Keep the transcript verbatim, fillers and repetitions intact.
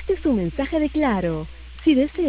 Este es un mensaje de Claro. Si desea